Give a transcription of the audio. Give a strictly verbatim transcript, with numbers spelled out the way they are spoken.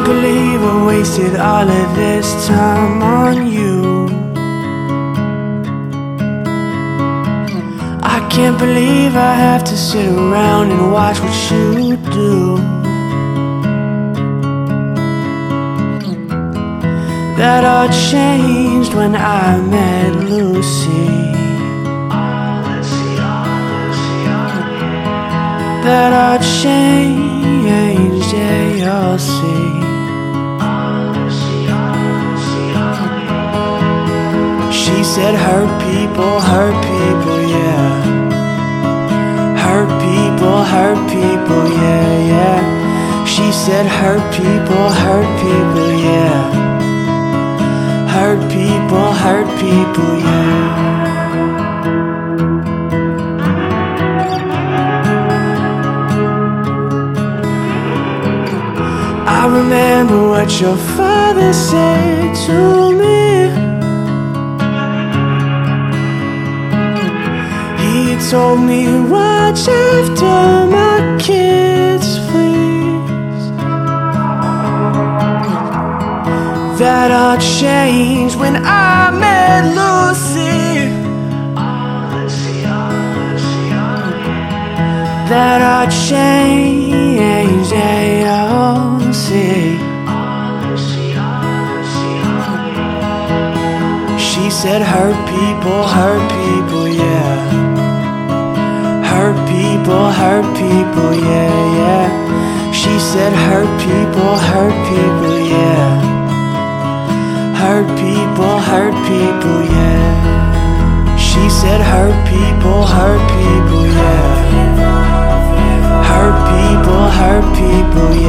can't believe I wasted all of this time on you. I can't believe I have to sit around and watch what you do. That all changed when I met Lucy. That all changed, yeah, you'll see. She said hurt people, hurt people, yeah. Hurt people, hurt people, yeah, yeah. She said hurt people, hurt people, yeah. Hurt people, hurt people, yeah. I remember what your father said to me. He told me, watch after my kids, please. That all changed when I met Lucy. That all changed, yeah, you'll see. She said hurt people, hurt people, yeah. Hurt people, hurt people, yeah, yeah. She said hurt people, hurt people, yeah. Hurt people, hurt people, yeah. She said hurt people, hurt people, yeah. Hurt people, hurt people,